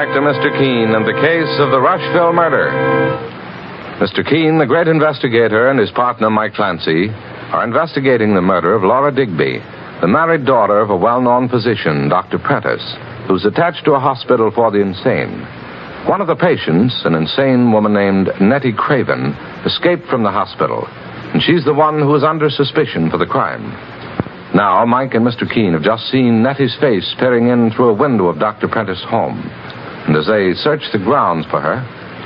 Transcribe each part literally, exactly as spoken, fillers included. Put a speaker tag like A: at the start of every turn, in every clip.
A: Inspector Mister Keene and the case of the Rushville murder. Mister Keene, the great investigator, and his partner, Mike Clancy, are investigating the murder of Laura Digby, the married daughter of a well-known physician, Doctor Prentice, who's attached to a hospital for the insane. One of the patients, an insane woman named Nettie Craven, escaped from the hospital, and she's the one who is under suspicion for the crime. Now, Mike and Mister Keene have just seen Nettie's face peering in through a window of Doctor Prentice's home. And as they search the grounds for her...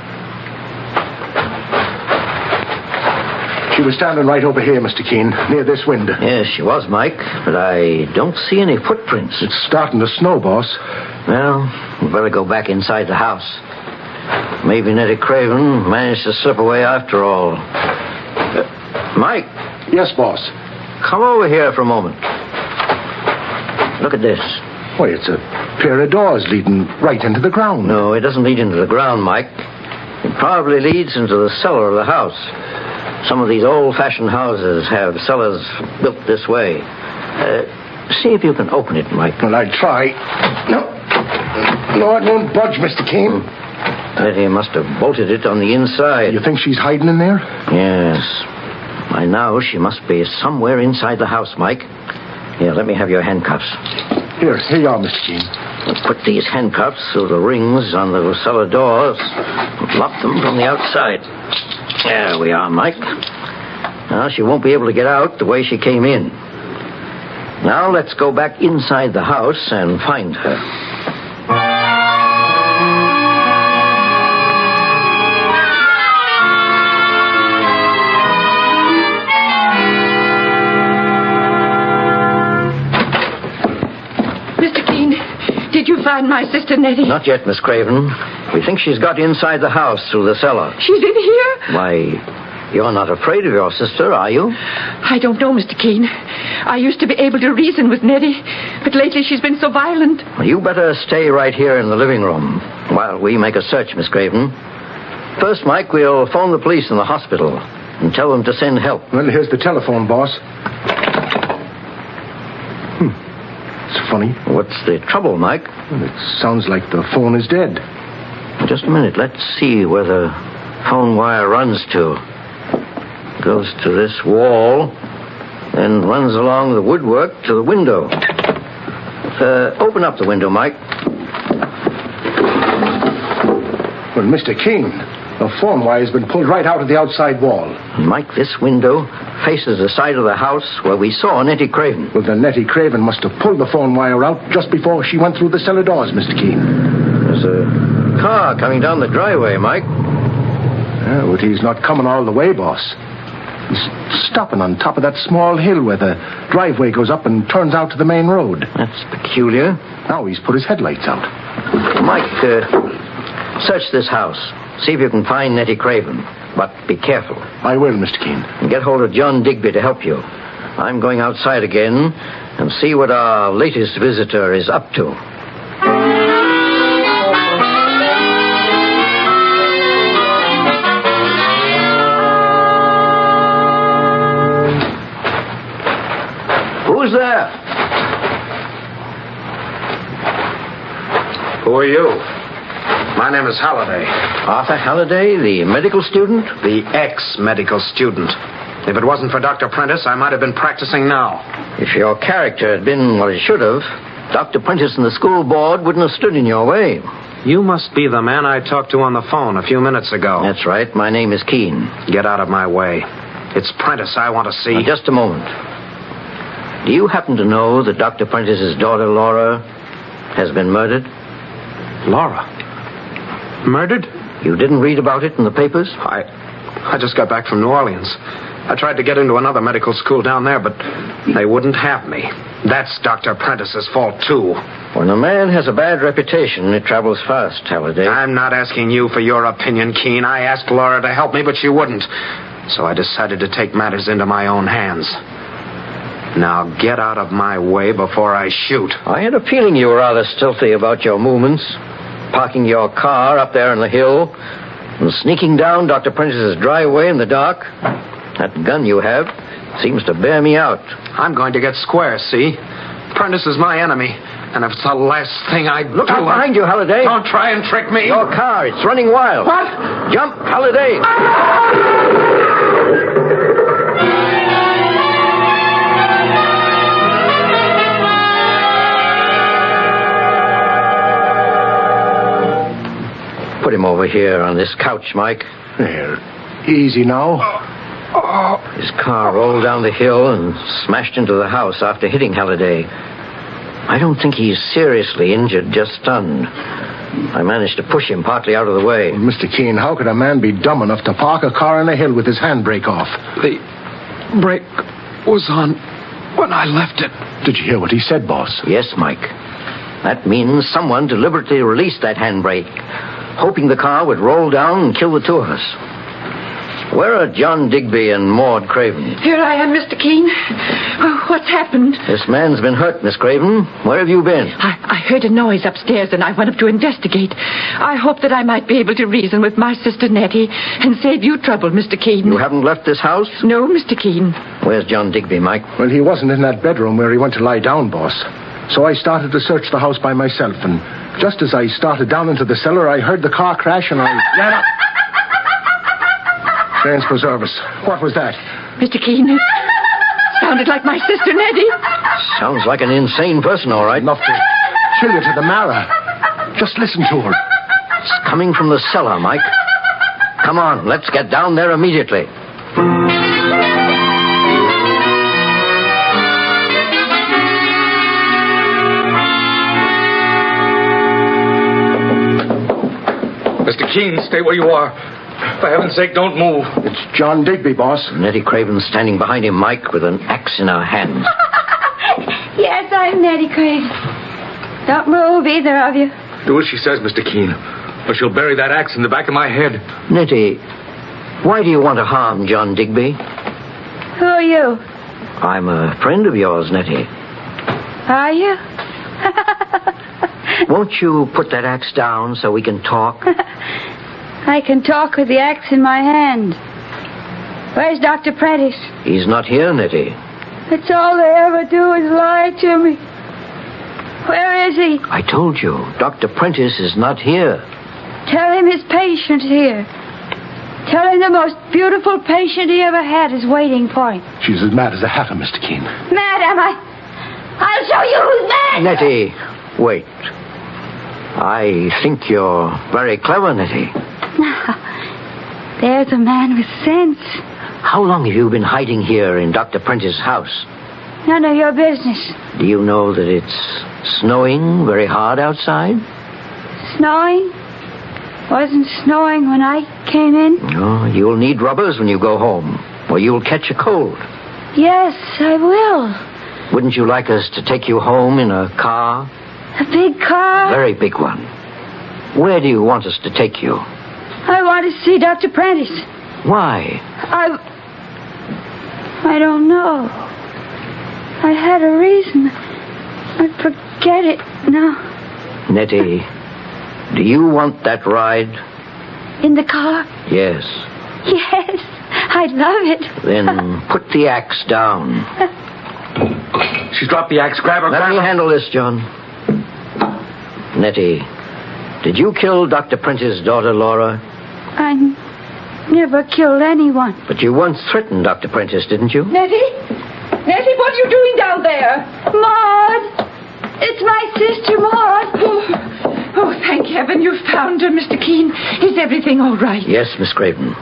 B: She was standing right over here, Mister Keene, near this window.
C: Yes, she was, Mike, but I don't see any footprints.
B: It's starting to snow, boss.
C: Well, we better go back inside the house. Maybe Nettie Craven managed to slip away after all. Uh, Mike.
B: Yes, boss.
C: Come over here for a moment. Look at this.
B: Why, it's a pair of doors leading right into the ground.
C: No, it doesn't lead into the ground, Mike. It probably leads into the cellar of the house. Some of these old-fashioned houses have cellars built this way. Uh, see if you can open it, Mike.
B: Well, I'd try. No. No, it won't budge, Mister Keene.
C: Nettie must have bolted it on the inside.
B: You think she's hiding in there?
C: Yes. By now, she must be somewhere inside the house, Mike. Here, let me have your handcuffs.
B: Here, here you are, Mister Keene.
C: We'll put these handcuffs through the rings on the cellar doors and lock them from the outside. There we are, Mike. Now, she won't be able to get out the way she came in. Now, let's go back inside the house and find her.
D: Did you find my sister Nettie?
C: Not yet, Miss Craven. We think she's got inside the house through the cellar.
D: She's in here?
C: Why, you're not afraid of your sister, are you?
D: I don't know, Mister Keene. I used to be able to reason with Nettie, but lately she's been so violent.
C: Well, you better stay right here in the living room while we make a search, Miss Craven. First, Mike, we'll phone the police in the hospital and tell them to send help.
B: Well, here's the telephone, boss. It's funny.
C: What's the trouble, Mike?
B: Well, it sounds like the phone is dead.
C: Just a minute. Let's see where the phone wire runs to. It goes to this wall, then runs along the woodwork to the window. Uh, open up the window, Mike.
B: Well, Mister Keene, the phone wire has been pulled right out of the outside wall.
C: Mike, this window faces the side of the house where we saw Nettie Craven.
B: Well, then Nettie Craven must have pulled the phone wire out just before she went through the cellar doors, Mister Keene.
C: There's a car coming down the driveway, Mike.
B: Yeah, but he's not coming all the way, boss. He's stopping on top of that small hill where the driveway goes up and turns out to the main road.
C: That's peculiar.
B: Now he's put his headlights out.
C: Mike, uh, search this house. See if you can find Nettie Craven. But be careful.
B: I will, Mister Keene.
C: And get hold of John Digby to help you. I'm going outside again and see what our latest visitor is up to. Who's there?
E: Who are you? My name is Halliday.
C: Arthur Halliday, the medical student?
E: The ex-medical student. If it wasn't for Doctor Prentice, I might have been practicing now.
C: If your character had been what it should have, Doctor Prentice and the school board wouldn't have stood in your way.
E: You must be the man I talked to on the phone a few minutes ago.
C: That's right. My name is Keene.
E: Get out of my way. It's Prentice I want to see.
C: Now, just a moment. Do you happen to know that Doctor Prentice's daughter, Laura, has been murdered?
E: Laura? Murdered?
C: You didn't read about it in the papers?
E: I I just got back from New Orleans. I tried to get into another medical school down there, but they wouldn't have me. That's Doctor Prentice's fault, too.
C: When a man has a bad reputation, it travels fast, Halliday.
E: I'm not asking you for your opinion, Keene. I asked Laura to help me, but she wouldn't. So I decided to take matters into my own hands. Now get out of my way before I shoot.
C: I had a feeling you were rather stealthy about your movements. Parking your car up there on the hill and sneaking down Doctor Prentice's driveway in the dark. That gun you have seems to bear me out.
E: I'm going to get square, see? Prentice is my enemy. And if it's the last thing I
C: Look
E: do...
C: out behind you, Halliday.
E: Don't try and trick me.
C: Your car, it's running wild.
E: What?
C: Jump, Halliday. Put him over here on this couch, Mike.
B: There. Easy now.
E: Oh.
C: His car rolled down the hill and smashed into the house after hitting Halliday. I don't think he's seriously injured, just stunned. I managed to push him partly out of the way.
B: Mister Keene, how could a man be dumb enough to park a car on a hill with his handbrake off?
E: The brake was on when I left it.
B: Did you hear what he said, boss?
C: Yes, Mike. That means someone deliberately released that handbrake, hoping the car would roll down and kill the two of us. Where are John Digby and Maud Craven?
D: Here I am, Mister Keene. Oh, what's happened?
C: This man's been hurt, Miss Craven. Where have you been?
D: I, I heard a noise upstairs and I went up to investigate. I hoped that I might be able to reason with my sister Nettie and save you trouble, Mister Keene.
C: You haven't left this house?
D: No, Mister Keene.
C: Where's John Digby, Mike?
B: Well, he wasn't in that bedroom where he went to lie down, boss. So I started to search the house by myself, and just as I started down into the cellar, I heard the car crash and I ran up. Saints preserve us. What was that?
D: Mister Keene, it sounded like my sister Nettie.
C: Sounds like an insane person, all right.
B: Enough to chill you to the marrow. Just listen to her.
C: It's coming from the cellar, Mike. Come on, let's get down there immediately.
F: Mister Keene, stay where you are. For heaven's sake, don't move.
B: It's John Digby, boss.
C: Nettie Craven standing behind him, Mike, with an axe in her hand.
G: Yes, I'm Nettie Craven. Don't move, either of you.
F: Do as she says, Mister Keene, or she'll bury that axe in the back of my head.
C: Nettie, why do you want to harm John Digby?
G: Who are you?
C: I'm a friend of yours, Nettie.
G: Are you?
C: Won't you put that axe down so we can talk?
G: I can talk with the axe in my hand. Where's Doctor Prentice?
C: He's not here, Nettie.
G: That's all they ever do is lie to me. Where is he?
C: I told you, Doctor Prentice is not here.
G: Tell him his patient's here. Tell him the most beautiful patient he ever had is waiting for him.
B: She's as mad as a hatter, Mister Keene.
G: Mad, am I? I'll show you who's mad!
C: Nettie, wait. I think you're very clever, Nettie.
G: There's a man with sense.
C: How long have you been hiding here in Doctor Prentice's house?
G: None of your business.
C: Do you know that it's snowing very hard outside?
G: Snowing? Wasn't snowing when I came in?
C: No, you'll need rubbers when you go home, or you'll catch a cold.
G: Yes, I will.
C: Wouldn't you like us to take you home in a car?
G: A big car?
C: A very big one. Where do you want us to take you?
G: I want to see Doctor Prentice.
C: Why?
G: I... I don't know. I had a reason. I forget it now.
C: Nettie, do you want that ride?
G: In the car?
C: Yes.
G: Yes, I'd love it.
C: Then put the axe down.
F: She's dropped the axe. Grab her,
C: Let
F: grab
C: me
F: her.
C: handle this, John. Nettie, did you kill Doctor Prentice's daughter, Laura?
G: I never killed anyone.
C: But you once threatened Doctor Prentice, didn't you?
D: Nettie? Nettie, what are you doing down there?
G: Maud! It's my sister, Maud.
D: Oh, oh, thank heaven you found her, Mister Keene. Is everything all right?
C: Yes, Miss Craven.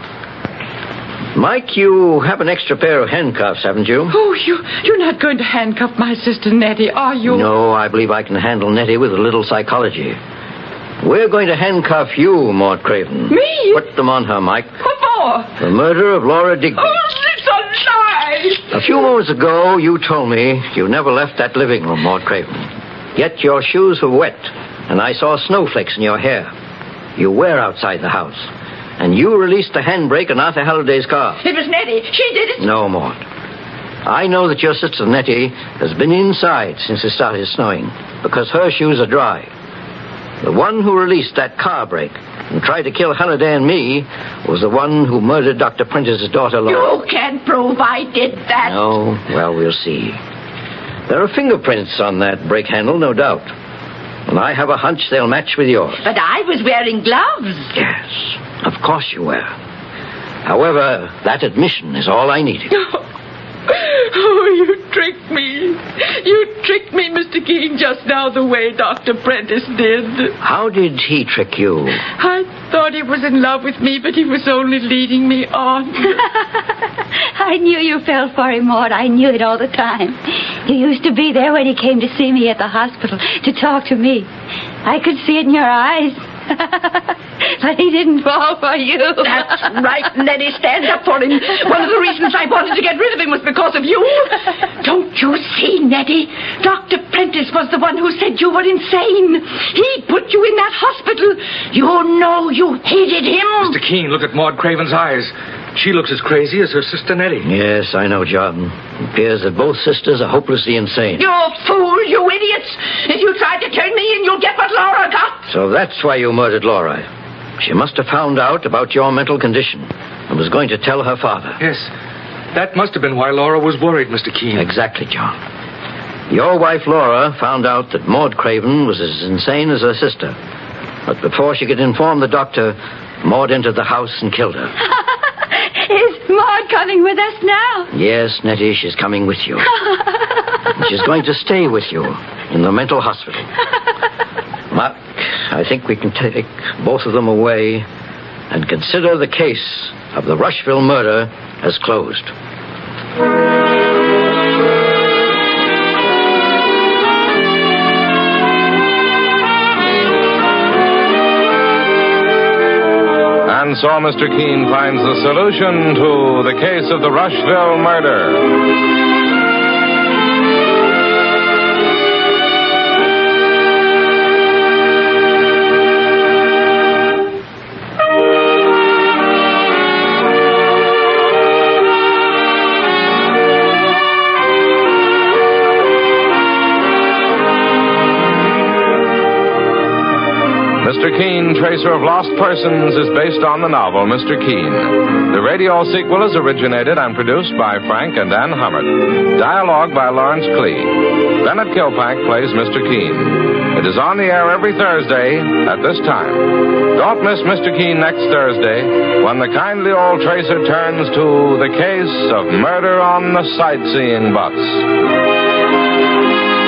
C: Mike, you have an extra pair of handcuffs, haven't you?
D: Oh, you, you're not going to handcuff my sister Nettie, are you?
C: No, I believe I can handle Nettie with a little psychology. We're going to handcuff you, Maud Craven.
D: Me?
C: Put them on her, Mike.
D: What for?
C: The murder of Laura Digby.
D: Oh, it's a lie!
C: A few moments ago, you told me you never left that living room, Maud Craven. Yet your shoes were wet, and I saw snowflakes in your hair. You were outside the house, and you released the handbrake on Arthur Halliday's car.
D: It was Nettie. She did it.
C: No, Maud. I know that your sister Nettie has been inside since it started snowing, because her shoes are dry. The one who released that car brake and tried to kill Halliday and me was the one who murdered Doctor Prentice's daughter, Laura.
D: You can't prove I did that.
C: No? Well, we'll see. There are fingerprints on that brake handle, no doubt. And I have a hunch they'll match with yours.
D: But I was wearing gloves.
C: Yes, of course you were. However, that admission is all I needed.
D: Oh, you tricked me. You tricked me, Mister Keene, just now the way Doctor Prentice did.
C: How did he trick you?
D: I thought he was in love with me, but he was only leading me on.
G: I knew you fell for him, Maud. I knew it all the time. You used to be there when he came to see me at the hospital to talk to me. I could see it in your eyes. But he didn't fall for you.
D: That's right, Nettie. Stand up for him. One of the reasons I wanted to get rid of him was because of you. Don't you see, Nettie? Doctor Prentice was the one who said you were insane. He put you in that hospital. You know you hated him.
F: Mister Keene, look at Maud Craven's eyes. She looks as crazy as her sister Nettie.
C: Yes, I know, John. It appears that both sisters are hopelessly insane.
D: You fool, you idiots. If you try to turn me in, you'll get what Laura got.
C: So that's why you murdered Laura. She must have found out about your mental condition and was going to tell her father.
F: Yes, that must have been why Laura was worried, Mister Keene.
C: Exactly, John. Your wife, Laura, found out that Maud Craven was as insane as her sister. But before she could inform the doctor, Maud entered the house and killed her.
G: Is Maud coming with us now?
C: Yes, Nettie, she's coming with you. And she's going to stay with you in the mental hospital. Mark, I think we can take both of them away and consider the case of the Rushville murder as closed.
A: And so Mister Keene finds the solution to the case of the Rushville murder. Mister Keene, Tracer of Lost Persons, is based on the novel Mister Keene. The radio sequel is originated and produced by Frank and Ann Hummert. Dialogue by Lawrence Klee. Bennett Kilpack plays Mister Keene. It is on the air every Thursday at this time. Don't miss Mister Keene next Thursday when the kindly old Tracer turns to the case of murder on the sightseeing bus.